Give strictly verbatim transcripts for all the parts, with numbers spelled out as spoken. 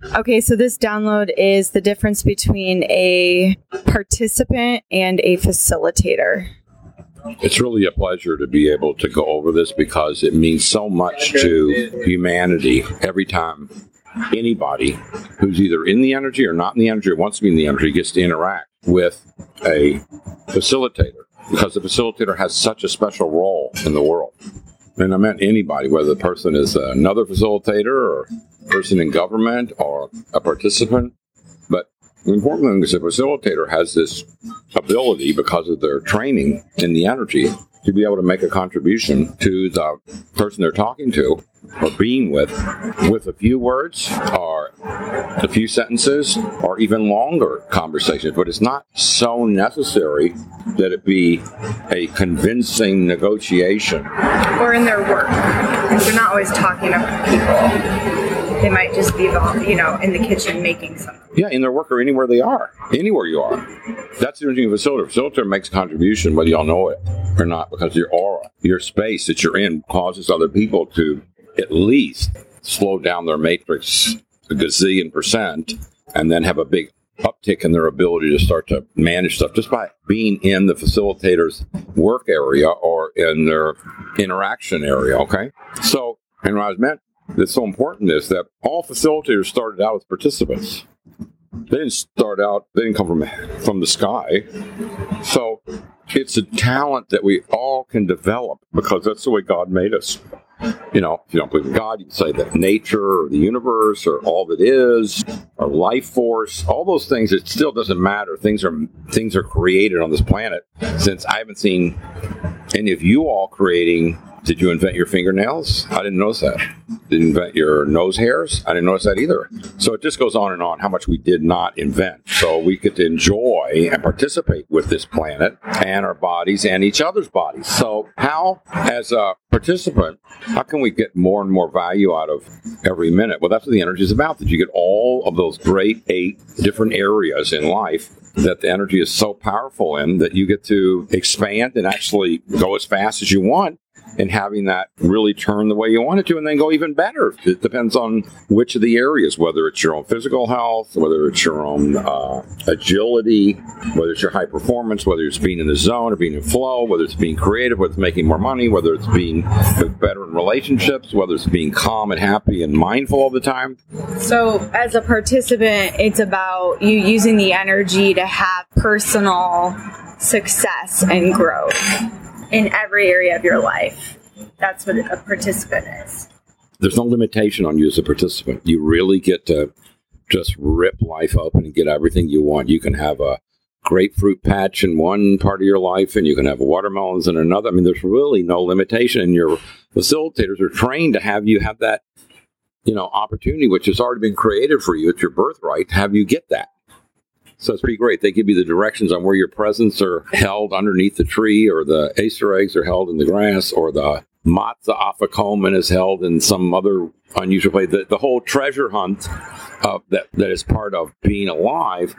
Okay, so this download is the difference between a participant and a facilitator. It's really a pleasure to be able to go over this because it means so much to humanity every time anybody who's either in the energy or not in the energy or wants to be in the energy gets to interact with a facilitator, because the facilitator has such a special role in the world. And I meant anybody, whether the person is another facilitator or a person in government or a participant. But the important thing is the facilitator has this ability, because of their training in the energy, to be able to make a contribution to the person they're talking to or being with, with a few words or a few sentences or even longer conversations. But it's not so necessary that it be a convincing negotiation. Or in their work. They're not always talking to people. They might just be, you know, in the kitchen making something. Yeah, in their work or anywhere they are. Anywhere you are. That's the energy of a facilitator. Facilitator makes a contribution whether y'all know it or not, because your aura, your space that you're in, causes other people to at least slow down their matrix a gazillion percent and then have a big uptick in their ability to start to manage stuff just by being in the facilitator's work area or in their interaction area, okay? So, and what I was meant that's so important is that all facilitators started out as participants. They didn't start out, they didn't come from, from the sky. So it's a talent that we all can develop because that's the way God made us. You know, if you don't believe in God, you can say that nature or the universe or all that is, or life force, all those things, it still doesn't matter. Things are things are created on this planet. Since I haven't seen any of you all creating. Did you invent your fingernails? I didn't notice that. Did you invent your nose hairs? I didn't notice that either. So it just goes on and on how much we did not invent. So we get to enjoy and participate with this planet and our bodies and each other's bodies. So how, as a participant, how can we get more and more value out of every minute? Well, that's what the energy is about, that you get all of those great eight different areas in life that the energy is so powerful in that you get to expand and actually go as fast as you want. And having that really turn the way you want it to and then go even better. It depends on which of the areas, whether it's your own physical health, whether it's your own uh, agility, whether it's your high performance, whether it's being in the zone or being in flow, whether it's being creative, whether it's making more money, whether it's being better in relationships, whether it's being calm and happy and mindful all the time. So as a participant, it's about you using the energy to have personal success and growth in every area of your life. That's what a participant is. There's no limitation on you as a participant. You really get to just rip life open and get everything you want. You can have a grapefruit patch in one part of your life and you can have watermelons in another. I mean, there's really no limitation, and your facilitators are trained to have you have that, you know, opportunity, which has already been created for you. It's your birthright to have you get that. So it's pretty great. They give you the directions on where your presents are held underneath the tree, or the Easter eggs are held in the grass, or the matzah afikoman is held in some other unusual place. The, the whole treasure hunt uh, that, that is part of being alive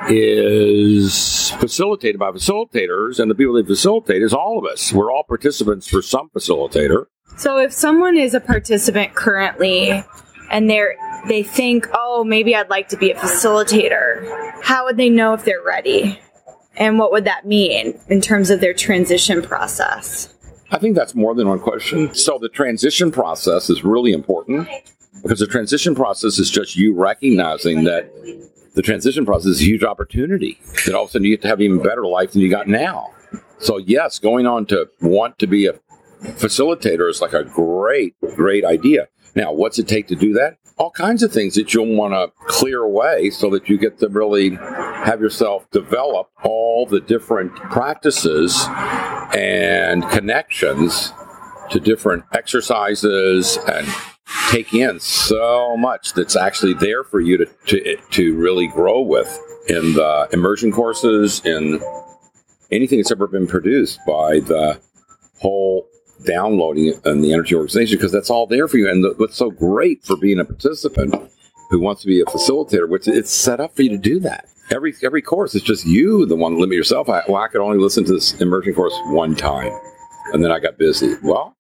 is facilitated by facilitators, and the people they facilitate is all of us. We're all participants for some facilitator. So if someone is a participant currently and they're they think, oh, maybe I'd like to be a facilitator, how would they know if they're ready? And what would that mean in terms of their transition process? I think that's more than one question. So the transition process is really important, because the transition process is just you recognizing that the transition process is a huge opportunity, that all of a sudden you get to have even better life than you got now. So yes, going on to want to be a facilitator is like a great, great idea. Now, what's it take to do that? All kinds of things that you'll want to clear away so that you get to really have yourself develop all the different practices and connections to different exercises, and take in so much that's actually there for you to, to, to really grow with in the immersion courses, in anything that's ever been produced by the whole downloading and the energy organization, because that's all there for you. And the, what's so great for being a participant who wants to be a facilitator, which it's set up for you to do that. Every every course is just you, the one to limit yourself. I, well, I could only listen to this immersion course one time, and then I got busy. Well,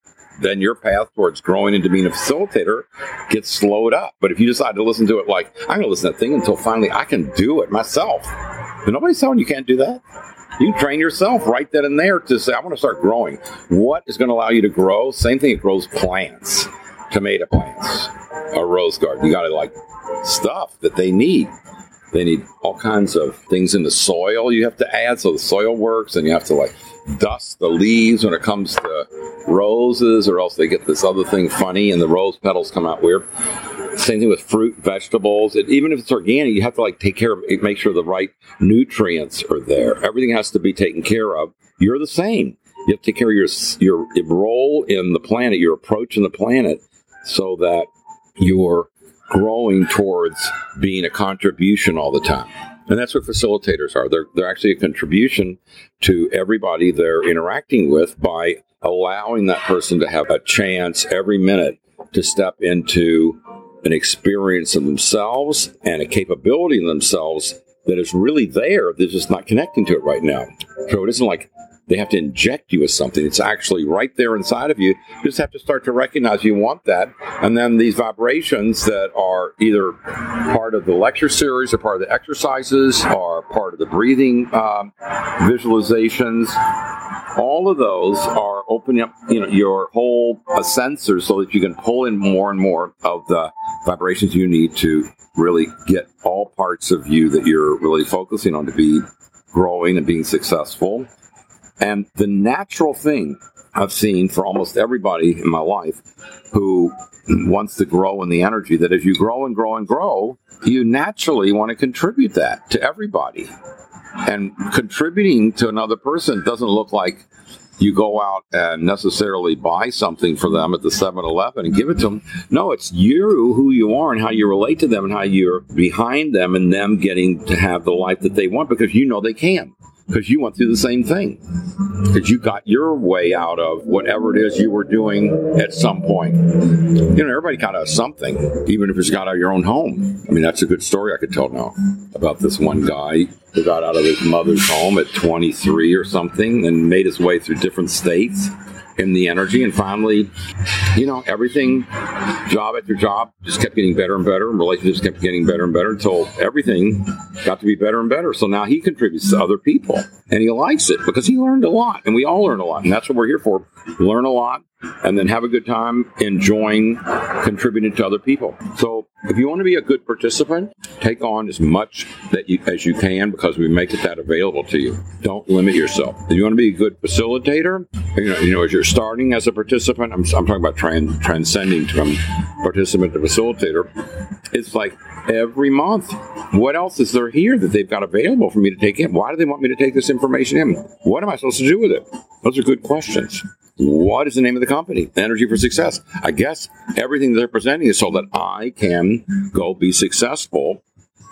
then your path towards growing into being a facilitator gets slowed up. But if you decide to listen to it like, I'm going to listen to that thing until finally I can do it myself. But nobody's telling you can't do that. You can train yourself right then and there to say, I want to start growing. What is going to allow you to grow? Same thing, it grows plants, tomato plants, a rose garden. You got to like stuff that they need. They need all kinds of things in the soil you have to add so the soil works, and you have to like dust the leaves when it comes to roses, or else they get this other thing funny and the rose petals come out weird. Same thing with fruit, vegetables. It, even if it's organic, you have to like take care of it, make sure the right nutrients are there. Everything has to be taken care of. You're the same. You have to take care of your your role in the planet, your approach in the planet, so that you're growing towards being a contribution all the time. And that's what facilitators are. They're, they're actually a contribution to everybody they're interacting with by allowing that person to have a chance every minute to step into an experience of themselves and a capability in themselves that is really there. They're just not connecting to it right now. So it isn't like they have to inject you with something. It's actually right there inside of you. You just have to start to recognize you want that. And then these vibrations that are either part of the lecture series or part of the exercises or part of the breathing um, visualizations, all of those are opening up, you know, your whole uh, sensor so that you can pull in more and more of the vibrations you need to really get all parts of you that you're really focusing on to be growing and being successful. And the natural thing I've seen for almost everybody in my life who wants to grow in the energy, that as you grow and grow and grow, you naturally want to contribute that to everybody. And contributing to another person doesn't look like you go out and necessarily buy something for them at the seven eleven and give it to them. No, it's you, who you are, and how you relate to them and how you're behind them and them getting to have the life that they want because you know they can. Because you went through the same thing. Because you got your way out of whatever it is you were doing at some point. You know, everybody got out of something, even if it's got out of your own home. I mean, that's a good story I could tell now about this one guy who got out of his mother's home at twenty-three or something and made his way through different states in the energy, and finally, you know, everything, job after job, just kept getting better and better, and relationships kept getting better and better until everything got to be better and better. So now he contributes to other people, and he likes it because he learned a lot, and we all learn a lot, and that's what we're here for. Learn a lot, and then have a good time enjoying contributing to other people. So if you want to be a good participant, take on as much that you, as you can, because we make it that available to you. Don't limit yourself. If you want to be a good facilitator, you know, you know as you're starting as a participant, I'm, I'm talking about trans, transcending from participant to facilitator, it's like every month, what else is there here that they've got available for me to take in? Why do they want me to take this information in? What am I supposed to do with it? Those are good questions. What is the name of the company? Energy for Success. I guess everything they're presenting is so that I can go be successful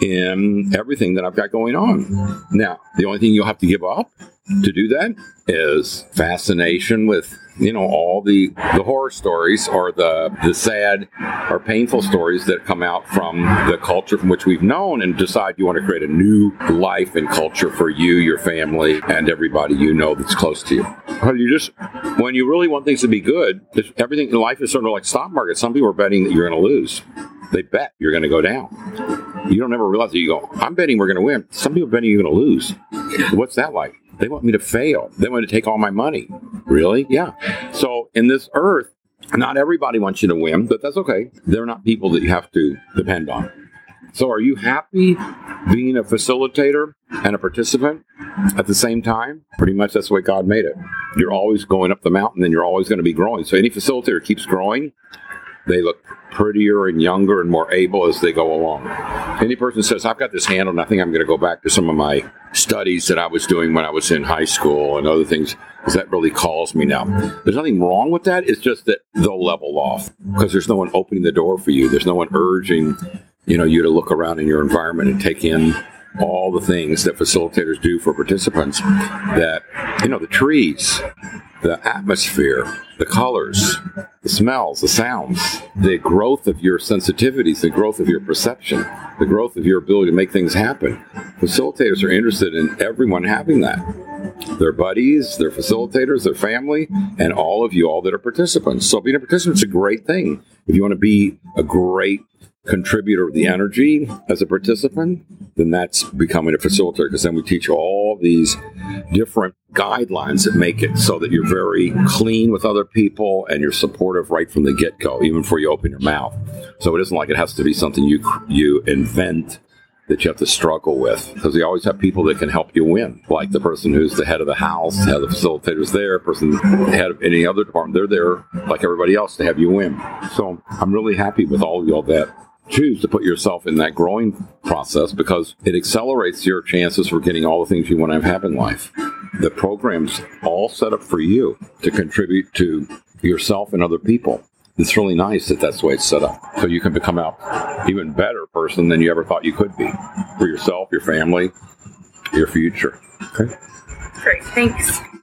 in everything that I've got going on. Now, the only thing you'll have to give up to do that is fascination with, you know, all the, the horror stories or the, the sad or painful stories that come out from the culture from which we've known, and decide you want to create a new life and culture for you, your family, and everybody you know that's close to you. But you just, when you really want things to be good, everything in life is sort of like stock market. Some people are betting that you're going to lose. They bet you're going to go down. You don't ever realize that. You go, I'm betting we're going to win. Some people are betting you're going to lose. What's that like? They want me to fail. They want to take all my money. Really? Yeah. So in this earth, not everybody wants you to win, but that's okay. They're not people that you have to depend on. So are you happy being a facilitator and a participant at the same time? Pretty much that's the way God made it. You're always going up the mountain, and you're always going to be growing. So any facilitator keeps growing, they look prettier and younger and more able as they go along. Any person says, I've got this handled, and I think I'm going to go back to some of my studies that I was doing when I was in high school and other things, because that really calls me now. There's nothing wrong with that. It's just that they'll level off because there's no one opening the door for you. There's no one urging, you know, you to look around in your environment and take in all the things that facilitators do for participants. That, you know, the trees, the atmosphere, the colors, the smells, the sounds, the growth of your sensitivities, the growth of your perception, the growth of your ability to make things happen. Facilitators are interested in everyone having that. Their buddies, their facilitators, their family, and all of you all that are participants. So being a participant is a great thing. If you want to be a great contributor of the energy as a participant, then that's becoming a facilitator, because then we teach you all these different guidelines that make it so that you're very clean with other people and you're supportive right from the get-go, even before you open your mouth. So it isn't like it has to be something you you invent that you have to struggle with, because we always have people that can help you win, like the person who's the head of the house, head of the facilitators there, person head of any other department, they're there like everybody else to have you win. So I'm really happy with all of y'all that choose to put yourself in that growing process, because it accelerates your chances for getting all the things you want to have happen in life. The program's all set up for you to contribute to yourself and other people. It's really nice that that's the way it's set up. So you can become an even better person than you ever thought you could be for yourself, your family, your future. Okay? Great. Thanks.